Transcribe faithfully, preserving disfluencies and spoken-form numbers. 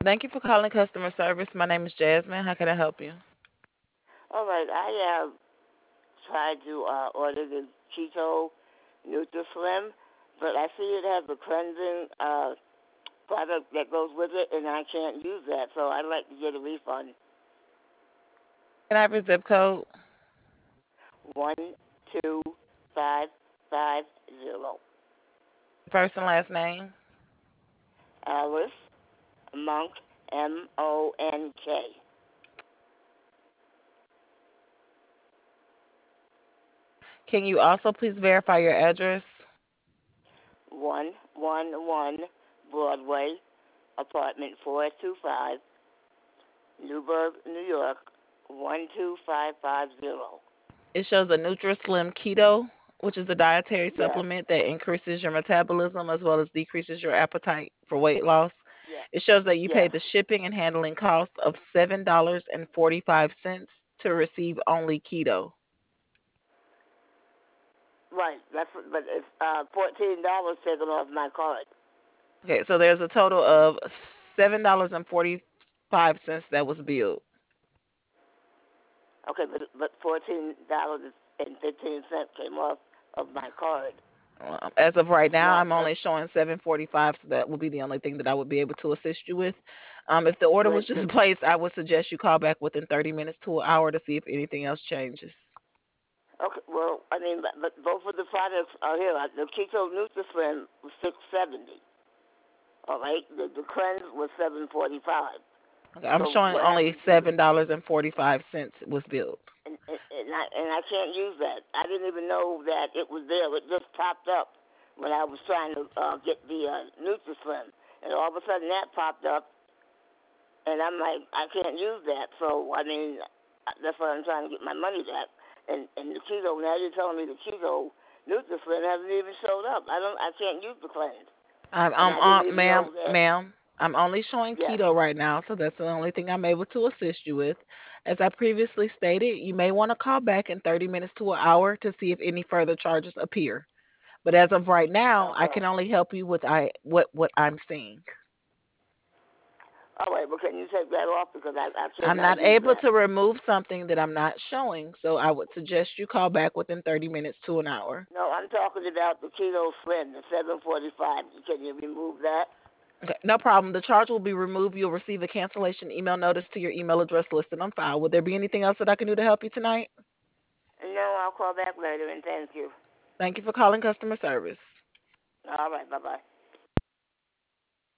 Thank you for calling customer service. My name is Jasmine. How can I help you? All right, I have tried to uh, order the Keto NutriSlim, but I see it has a cleansing uh, product that goes with it, and I can't use that, so I'd like to get a refund. Can I have your zip code? One two five five zero. First and last name. Alice Monk, M O N K. Can you also please verify your address? One one one Broadway, apartment four two five, Newburgh, New York, one two five five zero. It shows a NutriSlim Keto, which is a dietary Yes, supplement that increases your metabolism as well as decreases your appetite for weight loss. yes, It shows that you yes. paid the shipping and handling cost of seven dollars and forty-five cents to receive only keto. Right. That's but it's uh fourteen dollars taken off my card. Okay, so there's a total of seven dollars and forty-five cents that was billed. Okay, but but fourteen dollars and fifteen cents came off of my card. Um, as of right It's now, not I'm that's only showing seven forty-five, so that will be the only thing that I would be able to assist you with. Um, if the order was wait just the placed, I would suggest you call back within thirty minutes to an hour to see if anything else changes. okay. Well, I mean, but, but both of the products are here. Like the Keto NutriSlim was six seventy. All right, the the cleanse was seven forty five. Okay, I'm So showing what I only have to do, seven dollars and forty-five cents was billed. and and, and I and I can't use that. I didn't even know that it was there. It just popped up when I was trying to uh, get the uh, NutriSlim, and all of a sudden that popped up, and I'm like, I can't use that. So I mean, that's why I'm trying to get my money back. And and the keto, now you're telling me the keto NutriSlim hasn't even showed up. I don't, I can't use the cleanse, I'm, and I'm I didn't on, even know ma'am, that. ma'am. I'm only showing Yes. keto right now, so that's the only thing I'm able to assist you with. As I previously stated, you may want to call back in thirty minutes to an hour to see if any further charges appear. But as of right now, I Okay. can only help you with I what what I'm seeing. All right. Well, can you take that off because I I I'm cannot not use able that. to remove something that I'm not showing, so I would suggest you call back within thirty minutes to an hour. No, I'm talking about the keto slim, the seven forty-five. Can you remove that? Okay, no problem. The charge will be removed. You'll receive a cancellation email notice to your email address listed on file. Would there be anything else that I can do to help you tonight? No, I'll call back later and thank you. Thank you for calling customer service. All right. Bye bye.